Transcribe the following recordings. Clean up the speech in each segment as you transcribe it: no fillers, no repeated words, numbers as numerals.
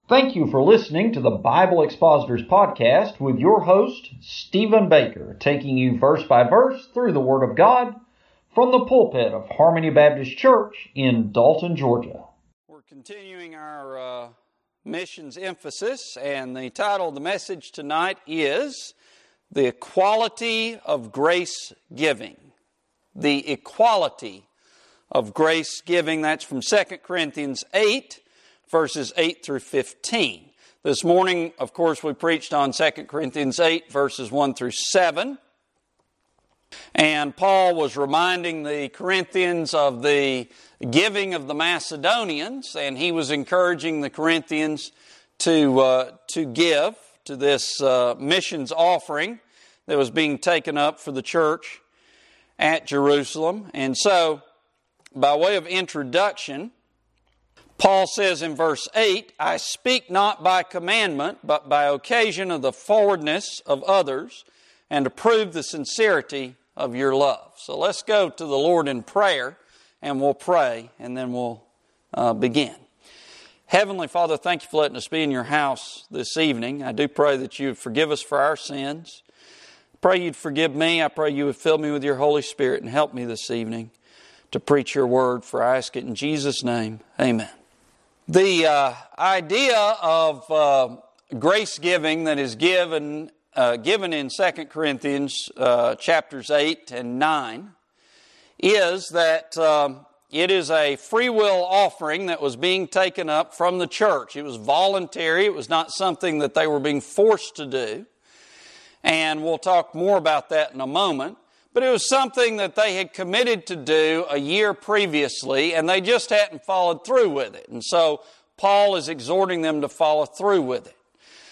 Thank you for listening to the Bible Expositors Podcast with your host, Stephen Baker, taking you verse by verse through the Word of God from the pulpit of Harmony Baptist Church in Dalton, Georgia. We're continuing our missions emphasis, and the title of the message tonight is The Equality of Grace Giving. The Equality of Grace Giving. That's from 2 Corinthians 8. Verses 8 through 15. This morning, of course, we preached on 2 Corinthians 8, verses 1 through 7. And Paul was reminding the Corinthians of the giving of the Macedonians, and he was encouraging the Corinthians to give to this missions offering that was being taken up for the church at Jerusalem. And so, by way of introduction, Paul says in verse 8, I speak not by commandment, but by occasion of the forwardness of others, and to prove the sincerity of your love. So let's go to the Lord in prayer, and we'll pray, and then we'll begin. Heavenly Father, thank you for letting us be in your house this evening. I do pray that you would forgive us for our sins. I pray you'd forgive me. I pray you would fill me with your Holy Spirit and help me this evening to preach your word, for I ask it in Jesus' name. Amen. The idea of grace giving that is given in 2 Corinthians chapters 8 and 9 is that it is a free will offering that was being taken up from the church. It was voluntary. It was not something that they were being forced to do. And we'll talk more about that in a moment. But it was something that they had committed to do a year previously, and they just hadn't followed through with it. And so Paul is exhorting them to follow through with it.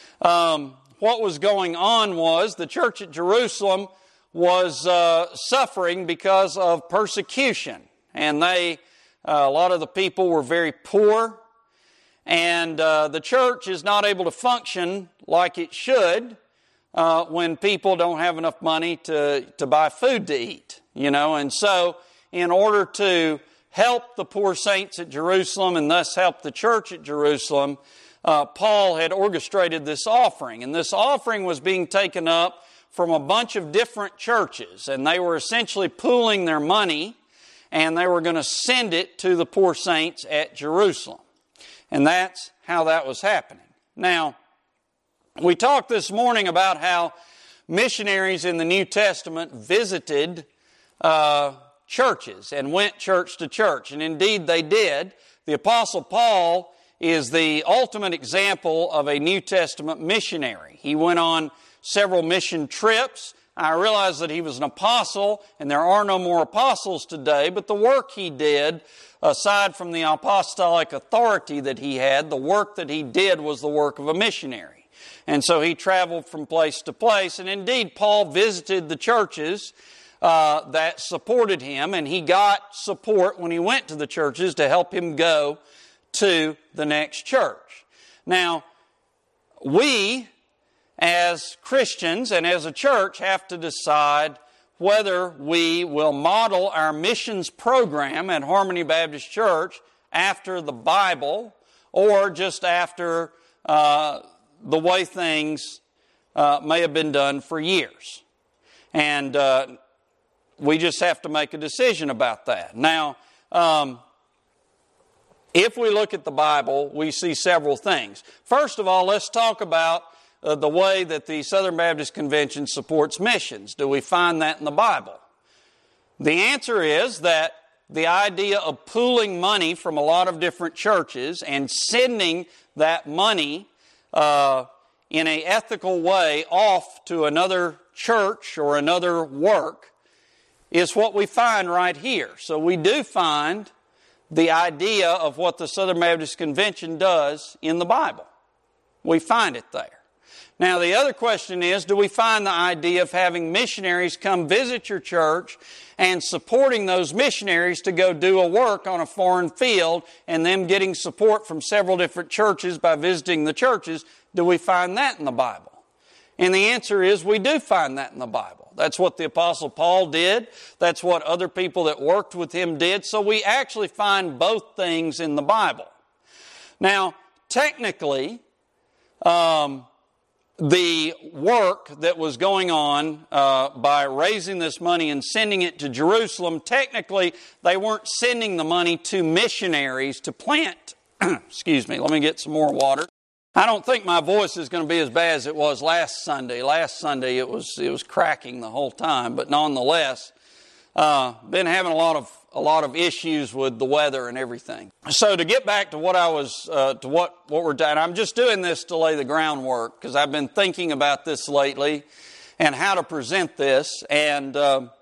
What was going on was the church at Jerusalem was suffering because of persecution. And a lot of the people were very poor. And the church is not able to function like it should when people don't have enough money to buy food to eat, And so, in order to help the poor saints at Jerusalem and thus help the church at Jerusalem, Paul had orchestrated this offering. And this offering was being taken up from a bunch of different churches. And they were essentially pooling their money, and they were going to send it to the poor saints at Jerusalem. And that's how that was happening. Now, we talked this morning about how missionaries in the New Testament visited churches and went church to church. And indeed they did. The Apostle Paul is the ultimate example of a New Testament missionary. He went on several mission trips. I realize that he was an apostle, and there are no more apostles today, but the work he did, aside from the apostolic authority that he had, the work that he did was the work of a missionary. And so he traveled from place to place. And indeed, Paul visited the churches that supported him. And he got support when he went to the churches to help him go to the next church. Now, we as Christians and as a church have to decide whether we will model our missions program at Harmony Baptist Church after the Bible or just after the way things may have been done for years. And we just have to make a decision about that. Now, if we look at the Bible, we see several things. First of all, let's talk about the way that the Southern Baptist Convention supports missions. Do we find that in the Bible? The answer is that the idea of pooling money from a lot of different churches and sending that money in an ethical way off to another church or another work is what we find right here. So we do find the idea of what the Southern Baptist Convention does in the Bible. We find it there. Now, the other question is, do we find the idea of having missionaries come visit your church and supporting those missionaries to go do a work on a foreign field and them getting support from several different churches by visiting the churches? Do we find that in the Bible? And the answer is we do find that in the Bible. That's what the Apostle Paul did. That's what other people that worked with him did. So we actually find both things in the Bible. Now, technically, the work that was going on by raising this money and sending it to Jerusalem, technically they weren't sending the money to missionaries to plant. Excuse me, let me get some more water. I don't think my voice is going to be as bad as it was last Sunday. Last Sunday it was cracking the whole time, but nonetheless, been having a lot of issues with the weather and everything. So to get back to what I was to what we're doing, I'm just doing this to lay the groundwork because I've been thinking about this lately and how to present this. And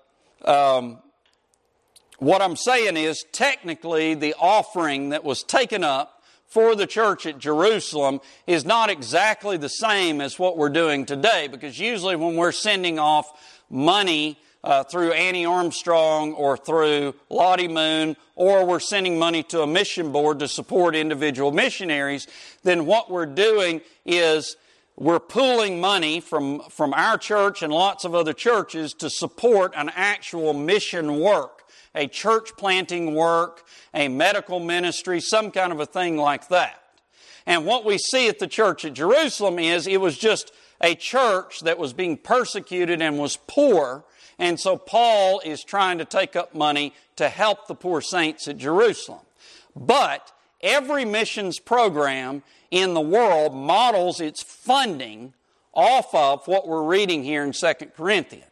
what I'm saying is, technically, the offering that was taken up for the church at Jerusalem is not exactly the same as what we're doing today, because usually when we're sending off money through Annie Armstrong or through Lottie Moon, or we're sending money to a mission board to support individual missionaries, then what we're doing is we're pooling money from our church and lots of other churches to support an actual mission work, a church planting work, a medical ministry, some kind of a thing like that. And what we see at the church at Jerusalem is it was just a church that was being persecuted and was poor. And so Paul is trying to take up money to help the poor saints at Jerusalem. But every missions program in the world models its funding off of what we're reading here in 2 Corinthians.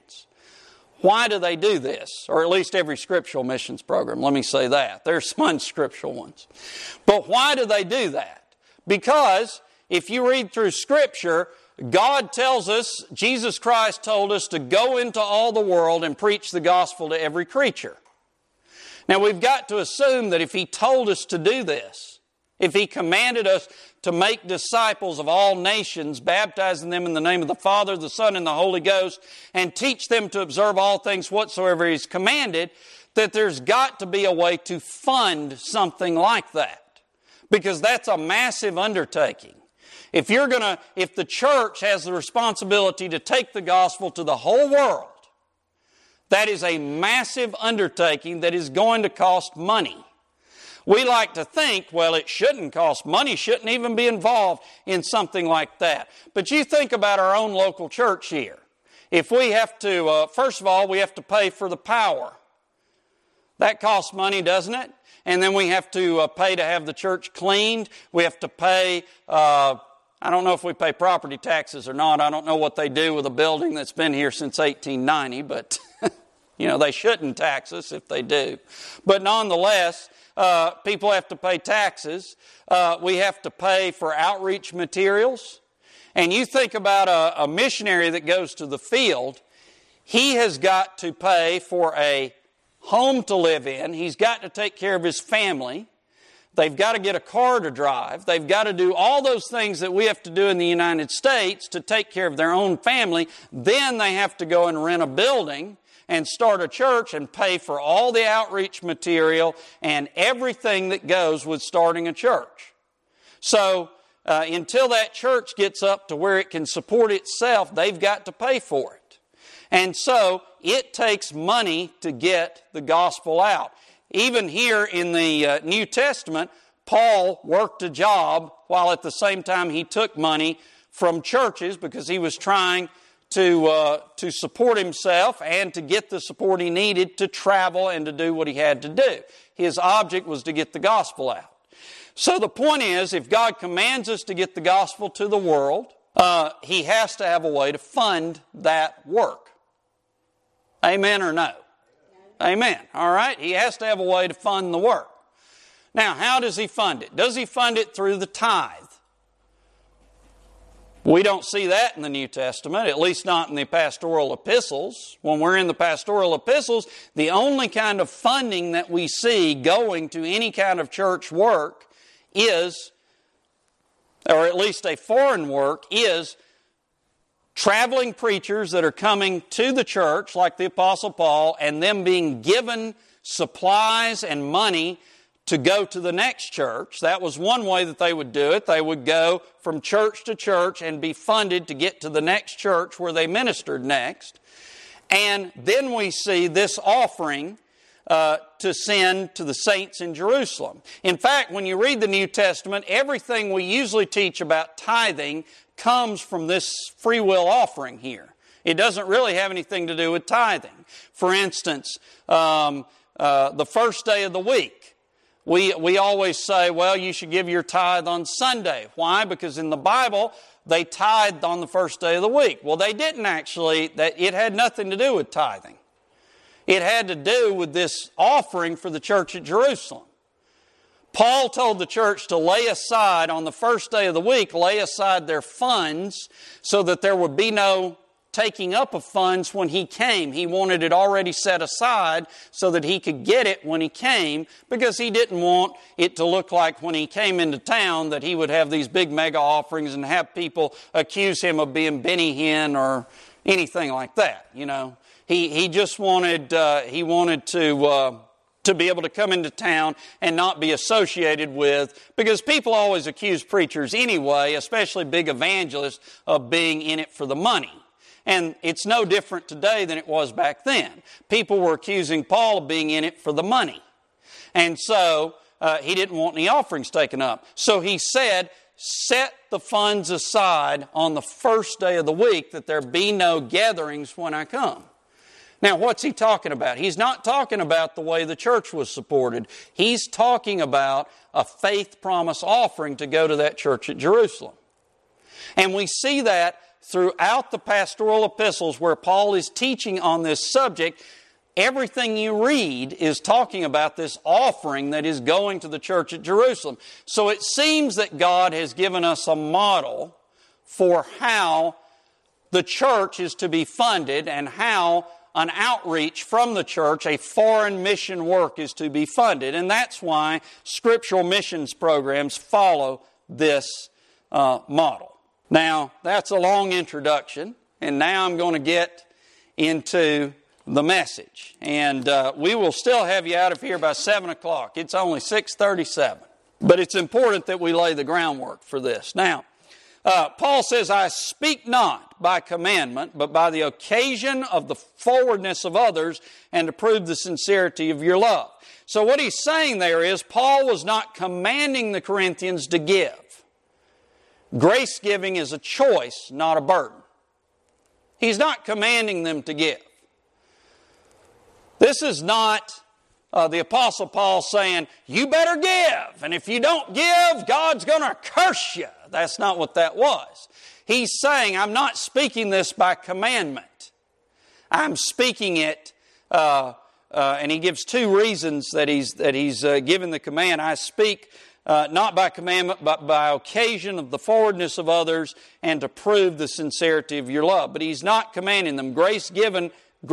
Why do they do this? Or at least every scriptural missions program, let me say that. There's some unscriptural ones. But why do they do that? Because if you read through Scripture, God tells us, Jesus Christ told us to go into all the world and preach the gospel to every creature. Now we've got to assume that if He told us to do this, if He commanded us to make disciples of all nations, baptizing them in the name of the Father, the Son, and the Holy Ghost, and teach them to observe all things whatsoever He's commanded, that there's got to be a way to fund something like that. Because that's a massive undertaking. If the church has the responsibility to take the gospel to the whole world, that is a massive undertaking that is going to cost money. We like to think, well, it shouldn't cost money, shouldn't even be involved in something like that. But you think about our own local church here. If we have to, first of all, we have to pay for the power. That costs money, doesn't it? And then we have to pay to have the church cleaned. We have to pay, I don't know if we pay property taxes or not. I don't know what they do with a building that's been here since 1890, but they shouldn't tax us if they do. But nonetheless, people have to pay taxes. We have to pay for outreach materials. And you think about a missionary that goes to the field, he has got to pay for a home to live in. He's got to take care of his family. They've got to get a car to drive. They've got to do all those things that we have to do in the United States to take care of their own family. Then they have to go and rent a building and start a church and pay for all the outreach material and everything that goes with starting a church. So until that church gets up to where it can support itself, they've got to pay for it. And so it takes money to get the gospel out. Even here in the New Testament, Paul worked a job while at the same time he took money from churches because he was trying to support himself and to get the support he needed to travel and to do what he had to do. His object was to get the gospel out. So the point is, if God commands us to get the gospel to the world, He has to have a way to fund that work. Amen or no? Amen. All right? He has to have a way to fund the work. Now, how does He fund it? Does He fund it through the tithe? We don't see that in the New Testament, at least not in the pastoral epistles. When we're in the pastoral epistles, the only kind of funding that we see going to any kind of church work is, or at least a foreign work, is traveling preachers that are coming to the church, like the Apostle Paul, and them being given supplies and money to go to the next church. That was one way that they would do it. They would go from church to church and be funded to get to the next church where they ministered next. And then we see this offering to send to the saints in Jerusalem. In fact, when you read the New Testament, everything we usually teach about tithing comes from this free will offering here. It doesn't really have anything to do with tithing. For instance, the first day of the week, we always say, well, you should give your tithe on Sunday. Why? Because in the Bible, they tithed on the first day of the week. Well, they didn't actually. It had nothing to do with tithing. It had to do with this offering for the church at Jerusalem. Paul told the church to lay aside on the first day of the week, lay aside their funds so that there would be no taking up of funds when he came. He wanted it already set aside so that he could get it when he came, because he didn't want it to look like when he came into town that he would have these big mega offerings and have people accuse him of being Benny Hinn or anything like that. You know, he just wanted to be able to come into town and not be associated with, because people always accuse preachers anyway, especially big evangelists, of being in it for the money. And it's no different today than it was back then. People were accusing Paul of being in it for the money. And so he didn't want any offerings taken up. So he said, set the funds aside on the first day of the week that there be no gatherings when I come. Now, what's he talking about? He's not talking about the way the church was supported. He's talking about a faith promise offering to go to that church at Jerusalem. And we see that throughout the pastoral epistles where Paul is teaching on this subject. Everything you read is talking about this offering that is going to the church at Jerusalem. So it seems that God has given us a model for how the church is to be funded and how an outreach from the church, a foreign mission work, is to be funded. And that's why scriptural missions programs follow this model. Now, that's a long introduction, and now I'm going to get into the message. And we will still have you out of here by 7 o'clock. It's only 6:37. But it's important that we lay the groundwork for this. Now, Paul says, I speak not by commandment, but by the occasion of the forwardness of others, and to prove the sincerity of your love. So what he's saying there is, Paul was not commanding the Corinthians to give. Grace giving is a choice, not a burden. He's not commanding them to give. This is not the Apostle Paul saying, you better give, and if you don't give, God's going to curse you. That's not what that was. He's saying, I'm not speaking this by commandment. I'm speaking it, and he gives two reasons that he's given the command. I speak not by commandment, but by occasion of the forwardness of others, and to prove the sincerity of your love. But he's not commanding them. Grace giving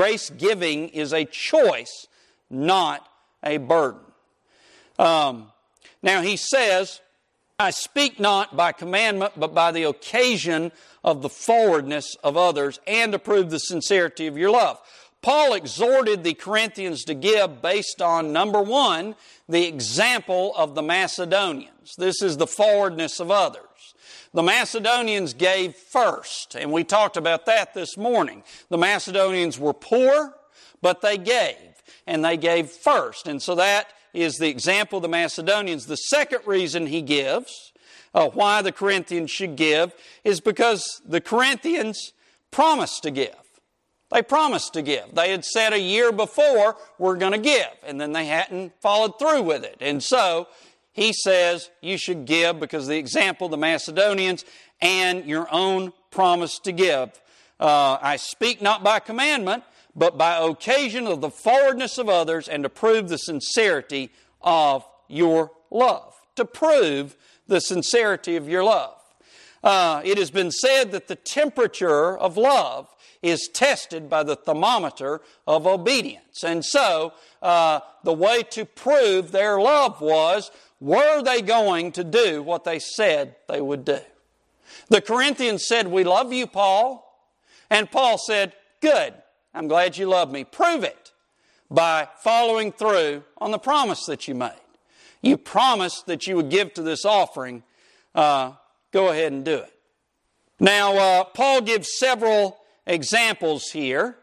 is a choice, not a burden. Now he says, I speak not by commandment, but by the occasion of the forwardness of others, and to prove the sincerity of your love. Paul exhorted the Corinthians to give based on, number one, the example of the Macedonians. This is the forwardness of others. The Macedonians gave first, and we talked about that this morning. The Macedonians were poor, but they gave, and they gave first. And so that is the example of the Macedonians. The second reason he gives why the Corinthians should give is because the Corinthians promised to give. They promised to give. They had said a year before, we're going to give, and then they hadn't followed through with it. And so he says you should give because of the example of the Macedonians and your own promise to give. I speak not by commandment, but by occasion of the forwardness of others, and to prove the sincerity of your love. To prove the sincerity of your love. It has been said that the temperature of love is tested by the thermometer of obedience. And so, the way to prove their love was, were they going to do what they said they would do? The Corinthians said, we love you, Paul. And Paul said, good, I'm glad you love me. Prove it by following through on the promise that you made. You promised that you would give to this offering. Go ahead and do it. Now, Paul gives several examples here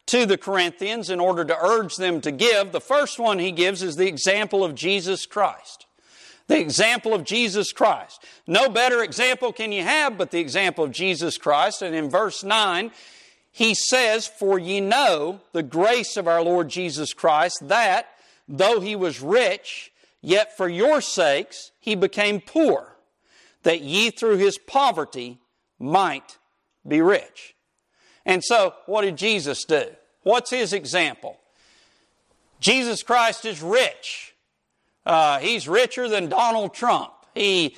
to the Corinthians in order to urge them to give. The first one he gives is the example of Jesus Christ. The example of Jesus Christ. No better example can you have but the example of Jesus Christ. And in verse 9, he says, "For ye know the grace of our Lord Jesus Christ, that, though he was rich, yet for your sakes he became poor, that ye through his poverty might be rich." And so, what did Jesus do? What's his example? Jesus Christ is rich. He's richer than Donald Trump. He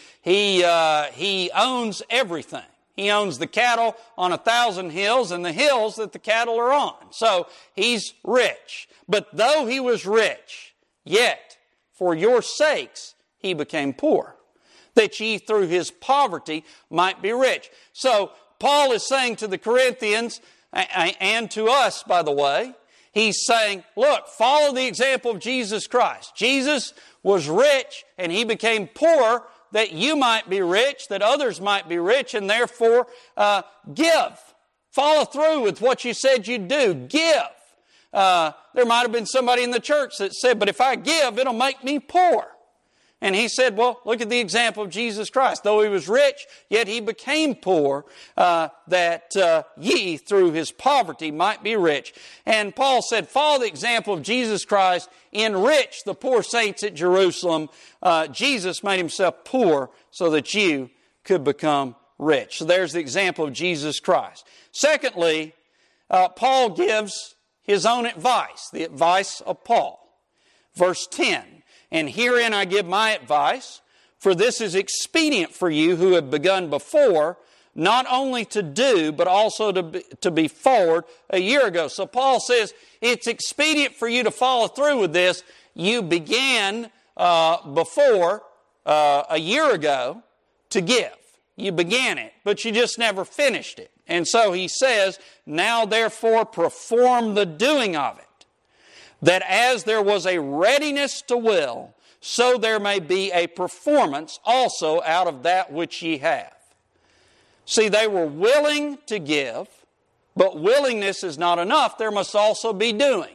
owns everything. He owns the cattle on 1,000 hills and the hills that the cattle are on. So he's rich. But though he was rich, yet for your sakes he became poor, that ye through his poverty might be rich. So Paul is saying to the Corinthians, and to us, by the way, he's saying, look, follow the example of Jesus Christ. Jesus was rich and he became poor that you might be rich, that others might be rich, and therefore give. Follow through with what you said you'd do. Give. There might have been somebody in the church that said, but if I give, it'll make me poor. And he said, well, look at the example of Jesus Christ. Though he was rich, yet he became poor, that ye through his poverty might be rich. And Paul said, follow the example of Jesus Christ. Enrich the poor saints at Jerusalem. Jesus made himself poor so that you could become rich. So there's the example of Jesus Christ. Secondly, Paul gives his own advice, the advice of Paul. Verse 10. "And herein I give my advice, for this is expedient for you who have begun before, not only to do, but also to be forward a year ago." So Paul says, it's expedient for you to follow through with this. You began before a year ago to give. You began it, but you just never finished it. And so he says, now therefore perform the doing of it, that as there was a readiness to will, so there may be a performance also out of that which ye have. See, they were willing to give, but willingness is not enough. There must also be doing.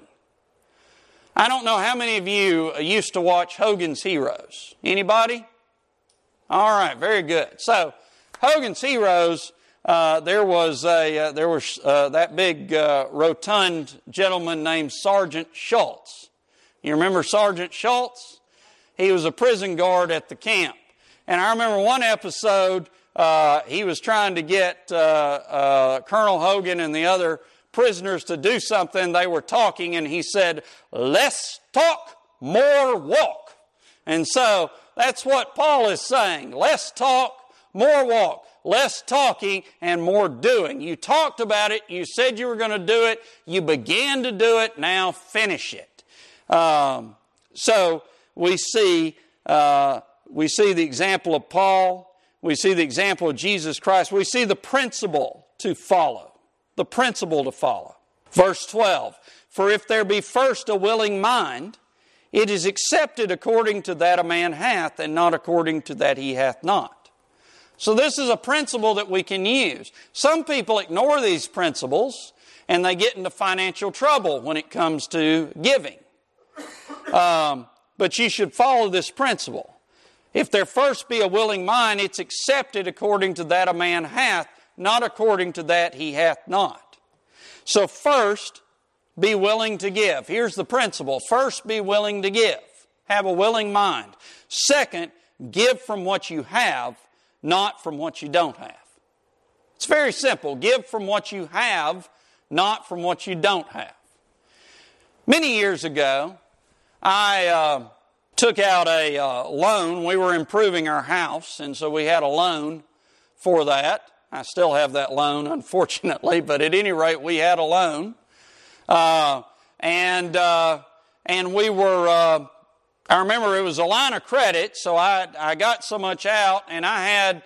I don't know how many of you used to watch Hogan's Heroes. Anybody? All right, very good. So, Hogan's Heroes, there was that big rotund gentleman named Sergeant Schultz. You remember Sergeant Schultz? He was a prison guard at the camp. And I remember one episode, he was trying to get Colonel Hogan and the other prisoners to do something. They were talking and he said, "Less talk, more walk." And so that's what Paul is saying. Less talk, more walk. Less talking and more doing. You talked about it. You said you were going to do it. You began to do it. Now finish it. So we see the example of Paul. We see the example of Jesus Christ. We see the principle to follow. The principle to follow. Verse 12. "For if there be first a willing mind, it is accepted according to that a man hath, and not according to that he hath not." So this is a principle that we can use. Some people ignore these principles and they get into financial trouble when it comes to giving. But you should follow this principle. If there first be a willing mind, it's accepted according to that a man hath, not according to that he hath not. So first, be willing to give. Here's the principle. First, be willing to give. Have a willing mind. Second, give from what you have, not from what you don't have. It's very simple. Give from what you have, not from what you don't have. Many years ago, I took out a loan. We were improving our house, and so we had a loan for that. I still have that loan, unfortunately, but at any rate, we had a loan. And we were... I remember it was a line of credit, so I got so much out, and I had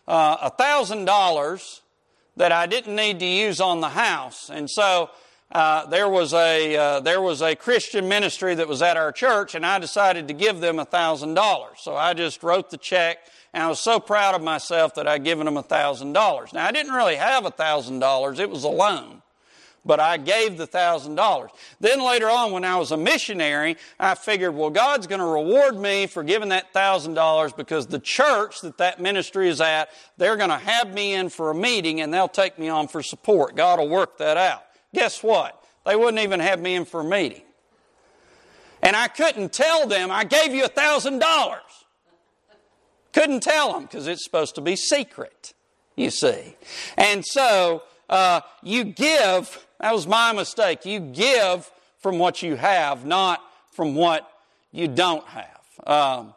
$1,000 that I didn't need to use on the house. And so there was a Christian ministry that was at our church, and I decided to give them $1,000. So I just wrote the check, and I was so proud of myself that I'd given them $1,000. Now I didn't really have $1,000; it was a loan. But I gave the $1,000. Then later on, when I was a missionary, I figured, well, God's going to reward me for giving that $1,000 because the church that ministry is at, they're going to have me in for a meeting and they'll take me on for support. God will work that out. Guess what? They wouldn't even have me in for a meeting. And I couldn't tell them, I gave you $1,000. Couldn't tell them because it's supposed to be secret, you see. And so you give, that was my mistake, you give from what you have, not from what you don't have.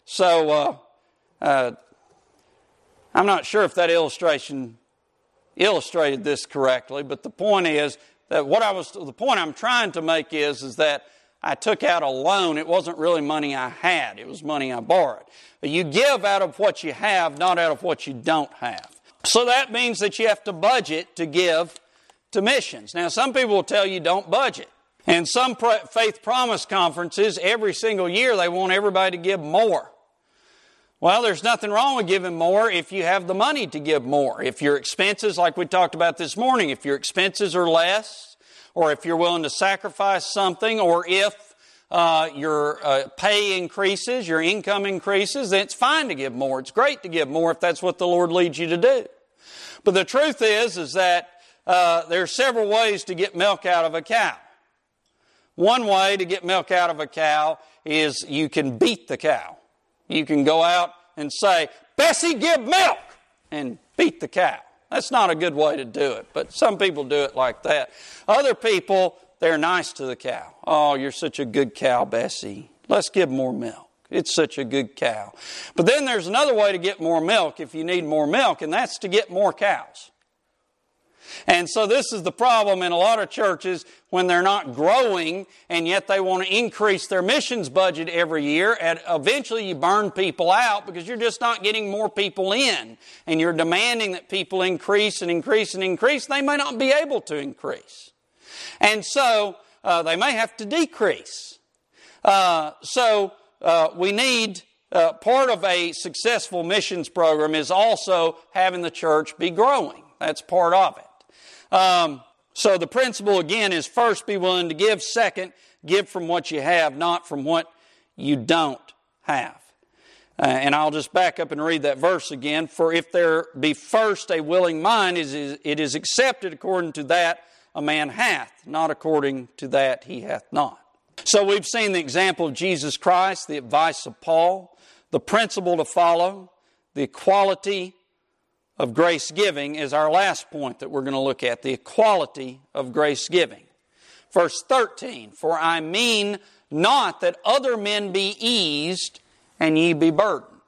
I'm not sure if that illustration illustrated this correctly, but the point is that the point I'm trying to make is that I took out a loan. It wasn't really money I had. It was money I borrowed. But you give out of what you have, not out of what you don't have. So that means that you have to budget to give to missions. Now, some people will tell you don't budget. And some faith promise conferences, every single year, they want everybody to give more. Well, there's nothing wrong with giving more if you have the money to give more. If your expenses, like we talked about this morning, if your expenses are less, or if you're willing to sacrifice something, or if your pay increases, your income increases, then it's fine to give more. It's great to give more if that's what the Lord leads you to do. But the truth is that there are several ways to get milk out of a cow. One way to get milk out of a cow is you can beat the cow. You can go out and say, "Bessie, give milk!" and beat the cow. That's not a good way to do it, but some people do it like that. Other people, they're nice to the cow. "Oh, you're such a good cow, Bessie. Let's give more milk. It's such a good cow." But then there's another way to get more milk if you need more milk, and that's to get more cows. And so this is the problem in a lot of churches when they're not growing and yet they want to increase their missions budget every year. And eventually you burn people out because you're just not getting more people in. And you're demanding that people increase and increase and increase. They may not be able to increase. And so they may have to decrease. We need... part of a successful missions program is also having the church be growing. That's part of it. So the principle again is first, be willing to give. Second, give from what you have, not from what you don't have. And I'll just back up and read that verse again. "For if there be first a willing mind, it is accepted according to that a man hath, not according to that he hath not." So we've seen the example of Jesus Christ, the advice of Paul, the principle to follow, the equality of grace giving is our last point that we're going to look at, the equality of grace giving. Verse 13, "For I mean not that other men be eased and ye be burdened."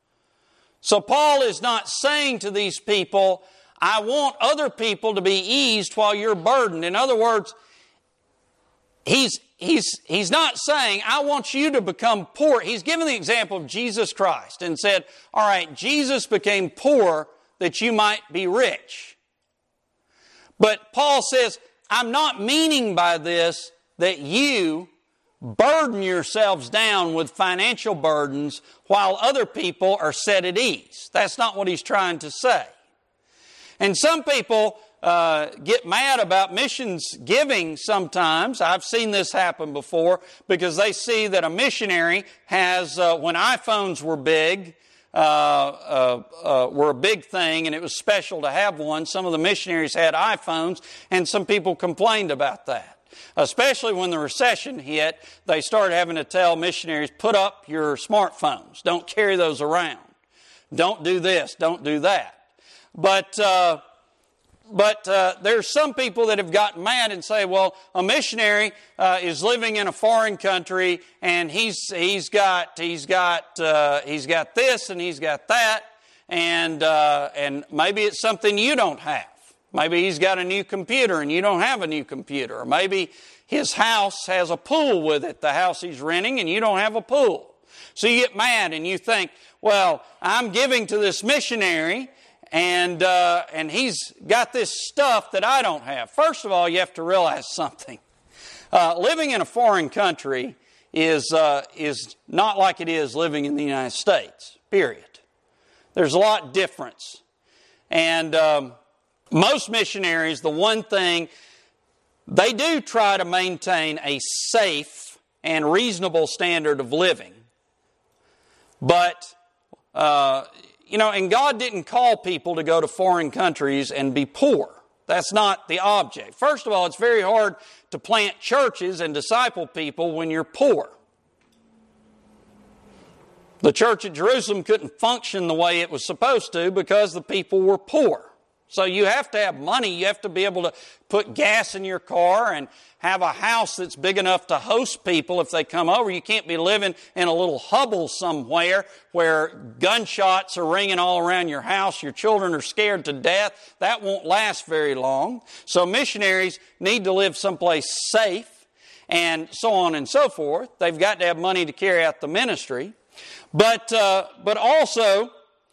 So Paul is not saying to these people, I want other people to be eased while you're burdened. In other words, he's not saying, I want you to become poor. He's given the example of Jesus Christ and said, all right, Jesus became poor that you might be rich. But Paul says, I'm not meaning by this that you burden yourselves down with financial burdens while other people are set at ease. That's not what he's trying to say. And some people get mad about missions giving sometimes. I've seen this happen before because they see that a missionary has, when iPhones were big, were a big thing and it was special to have one. Some of the missionaries had iPhones and some people complained about that. Especially when the recession hit, they started having to tell missionaries, put up your smartphones. Don't carry those around. Don't do this. Don't do that. But there's some people that have gotten mad and say, well, a missionary is living in a foreign country and he's got this and he's got that, and maybe it's something you don't have. Maybe he's got a new computer and you don't have a new computer. Or maybe his house has a pool with it, the house he's renting, and you don't have a pool. So you get mad and you think, well, I'm giving to this missionary and he's got this stuff that I don't have. First of all, you have to realize something. Living in a foreign country is not like it is living in the United States, period. There's a lot of difference. And most missionaries, the one thing they do try to maintain a safe and reasonable standard of living. But, and God didn't call people to go to foreign countries and be poor. That's not the object. First of all, it's very hard to plant churches and disciple people when you're poor. The church at Jerusalem couldn't function the way it was supposed to because the people were poor. So you have to have money. You have to be able to put gas in your car and have a house that's big enough to host people if they come over. You can't be living in a little hovel somewhere where gunshots are ringing all around your house. Your children are scared to death. That won't last very long. So missionaries need to live someplace safe and so on and so forth. They've got to have money to carry out the ministry. But also,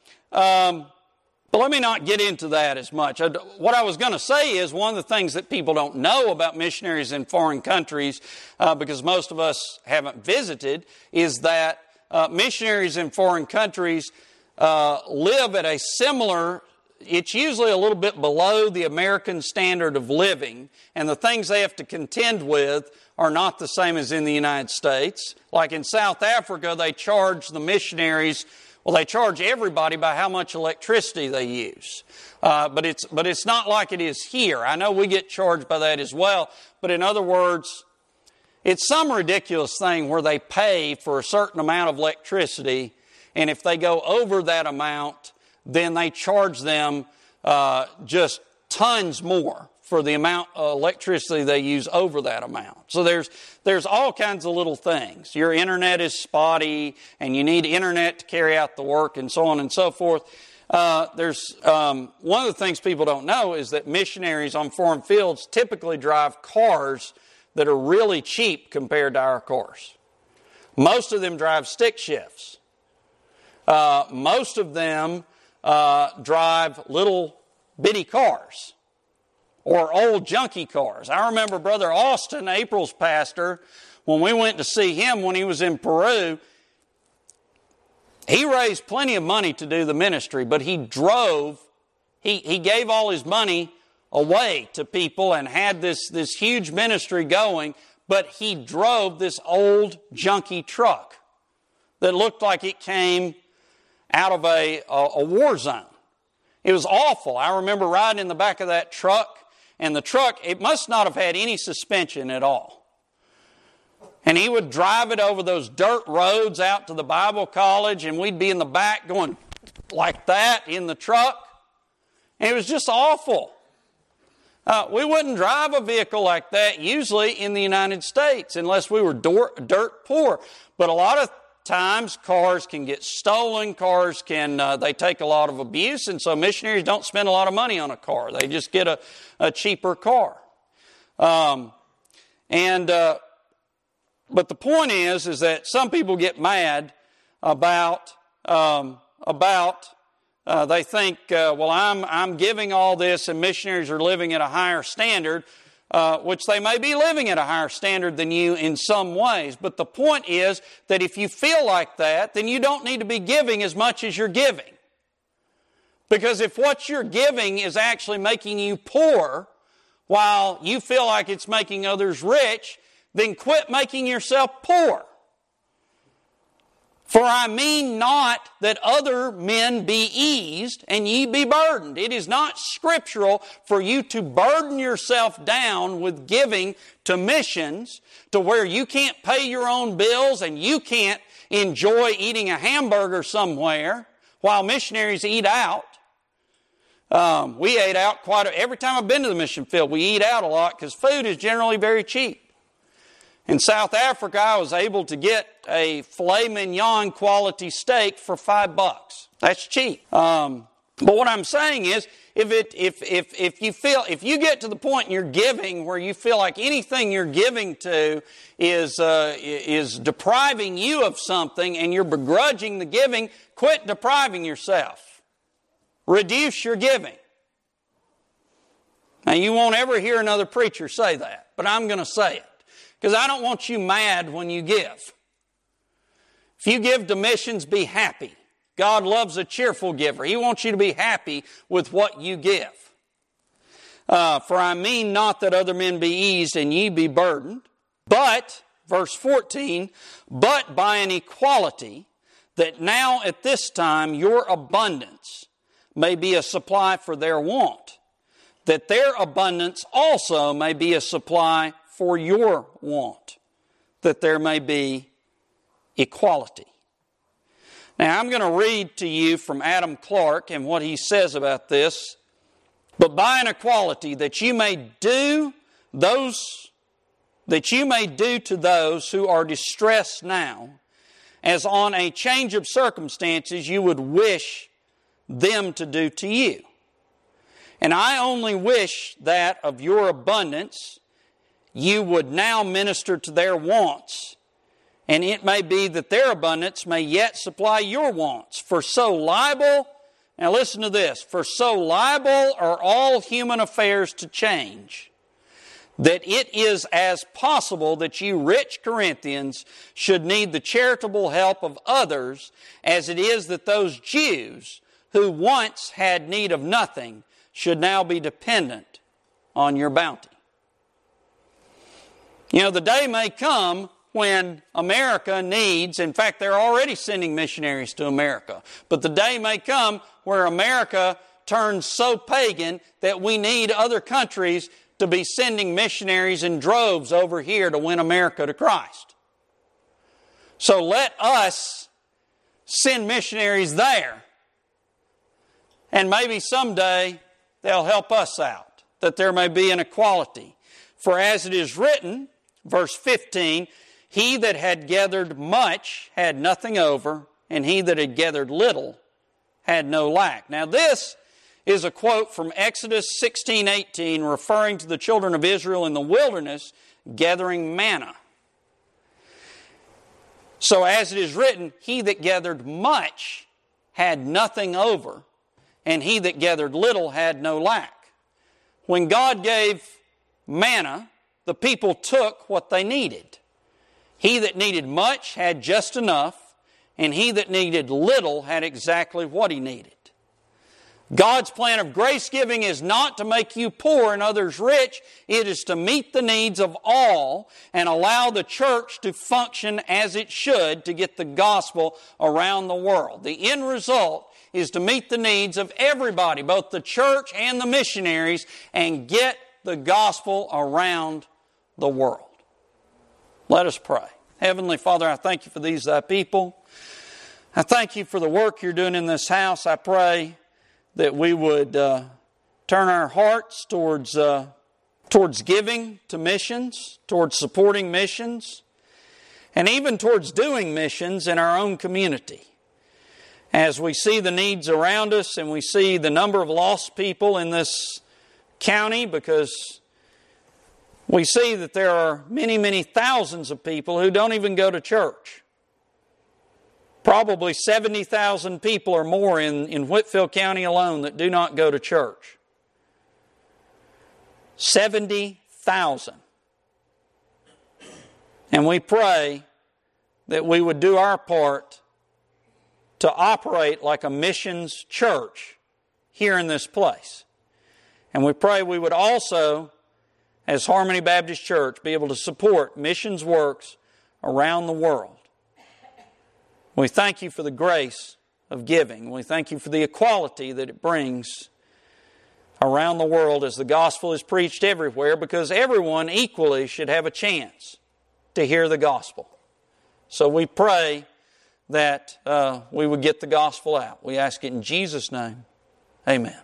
but let me not get into that as much. What I was going to say is one of the things that people don't know about missionaries in foreign countries, because most of us haven't visited, is that missionaries in foreign countries live at a similar, it's usually a little bit below the American standard of living, and the things they have to contend with are not the same as in the United States. Like in South Africa, they charge the missionaries, they charge everybody by how much electricity they use. But it's not like it is here. I know we get charged by that as well. But in other words, it's some ridiculous thing where they pay for a certain amount of electricity, and if they go over that amount, then they charge them just tons more for the amount of electricity they use over that amount. So there's all kinds of little things. Your internet is spotty, and you need internet to carry out the work, and so on and so forth. There's one of the things people don't know is that missionaries on foreign fields typically drive cars that are really cheap compared to our cars. Most of them drive stick shifts. Most of them drive little bitty cars or old junky cars. I remember Brother Austin, April's pastor, when we went to see him when he was in Peru, he raised plenty of money to do the ministry, but he gave all his money away to people and had this huge ministry going, but he drove this old junky truck that looked like it came out of a war zone. It was awful. I remember riding in the back of that truck, and the truck, it must not have had any suspension at all. And he would drive it over those dirt roads out to the Bible college, and we'd be in the back going like that in the truck. And it was just awful. We wouldn't drive a vehicle like that usually in the United States unless we were dirt poor. But a lot of times cars can get stolen, cars can, they take a lot of abuse, and so missionaries don't spend a lot of money on a car. They just get a cheaper car. But the point is that some people get mad about they think, I'm giving all this and missionaries are living at a higher standard, which they may be living at a higher standard than you in some ways. But the point is that if you feel like that, then you don't need to be giving as much as you're giving. Because if what you're giving is actually making you poor, while you feel like it's making others rich, then quit making yourself poor. For I mean not that other men be eased and ye be burdened. It is not scriptural for you to burden yourself down with giving to missions to where you can't pay your own bills and you can't enjoy eating a hamburger somewhere while missionaries eat out. We ate out every time I've been to the mission field, we eat out a lot because food is generally very cheap. In South Africa, I was able to get a filet mignon quality steak for $5. That's cheap. But what I'm saying is, if you get to the point in your giving where you feel like anything you're giving to is depriving you of something and you're begrudging the giving, quit depriving yourself. Reduce your giving. Now, you won't ever hear another preacher say that, but I'm going to say it. Because I don't want you mad when you give. If you give to missions, be happy. God loves a cheerful giver. He wants you to be happy with what you give. For I mean not that other men be eased and ye be burdened, but, verse 14, but by an equality, that now at this time your abundance may be a supply for their want, that their abundance also may be a supply for your want, that there may be equality. Now I'm going to read to you from Adam Clarke and what he says about this. But by an equality that you may do to those who are distressed now, as on a change of circumstances you would wish them to do to you. And I only wish that of your abundance you would now minister to their wants, and it may be that their abundance may yet supply your wants. For so liable, now listen to this, for so liable are all human affairs to change, that it is as possible that you rich Corinthians should need the charitable help of others as it is that those Jews who once had need of nothing should now be dependent on your bounty. You know, the day may come when America needs, in fact, they're already sending missionaries to America, but the day may come where America turns so pagan that we need other countries to be sending missionaries in droves over here to win America to Christ. So let us send missionaries there, and maybe someday they'll help us out, that there may be an equality. For as it is written, verse 15, he that had gathered much had nothing over, and he that had gathered little had no lack. Now this is a quote from Exodus 16:18, referring to the children of Israel in the wilderness gathering manna. So as it is written, he that gathered much had nothing over, and he that gathered little had no lack. When God gave manna, the people took what they needed. He that needed much had just enough, and he that needed little had exactly what he needed. God's plan of grace giving is not to make you poor and others rich. It is to meet the needs of all and allow the church to function as it should to get the gospel around the world. The end result is to meet the needs of everybody, both the church and the missionaries, and get the gospel around the world. Let us pray. Heavenly Father, I thank you for these thy people. I thank you for the work you're doing in this house. I pray that we would turn our hearts towards giving to missions, towards supporting missions, and even towards doing missions in our own community. As we see the needs around us and we see the number of lost people in this county, because we see that there are many, many thousands of people who don't even go to church. Probably 70,000 people or more in Whitfield County alone that do not go to church. 70,000. And we pray that we would do our part to operate like a missions church here in this place. And we pray we would also, as Harmony Baptist Church, be able to support missions works around the world. We thank you for the grace of giving. We thank you for the equality that it brings around the world as the gospel is preached everywhere, because everyone equally should have a chance to hear the gospel. So we pray that we would get the gospel out. We ask it in Jesus' name. Amen.